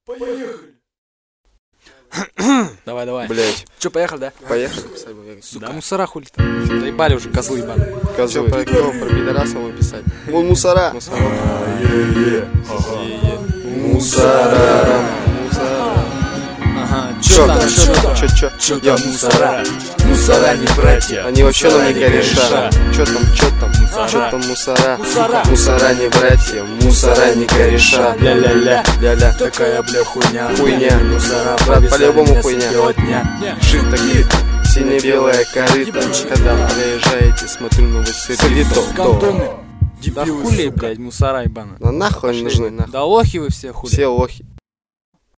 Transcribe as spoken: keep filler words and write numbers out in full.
Поехали. Давай, давай. Блять. Че, поехали, да? Поехали. Сука, да? Мусора хули там. Заебали уже, козлы ебаные. Козлы. Про кого? Про пидораса вам писать? Вон мусора. Мусора. Мусора. Ага, Чё там, чё там, чё, чё, чё я там мусора? Мусора не братья. Они вообще нам не кореша. Чё там, чё там, Мусора. чё там мусора? Мусора. Мусора не братья, мусора не кореша. Ля-ля-ля, ля-ля, такая, бля, хуйня. Хуйня. Мусора, Брат, по-любому хуйня. Дня. Шито клип, сине-белая корыта. Когда проезжаете, смотрю новости. Гандоны. Да Дебилы, хули, сука, блядь, мусора ебаные. Ну нахуй они нужны, нахуй. Да лохи вы все, хули. Все лохи.